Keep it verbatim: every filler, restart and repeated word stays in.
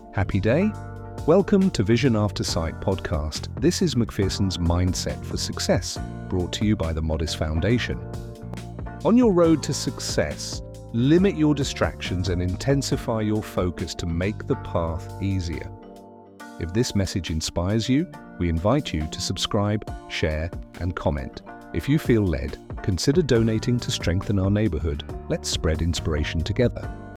Happy day? Welcome to Vision After Sight podcast. This is Macpherson's Mindset for Success, brought to you by the Modis Foundation. On your road to success, limit your distractions and intensify your focus to make the path easier. If this message inspires you, we invite you to subscribe, share, and comment. If you feel led, consider donating to strengthen our neighborhood. Let's spread inspiration together.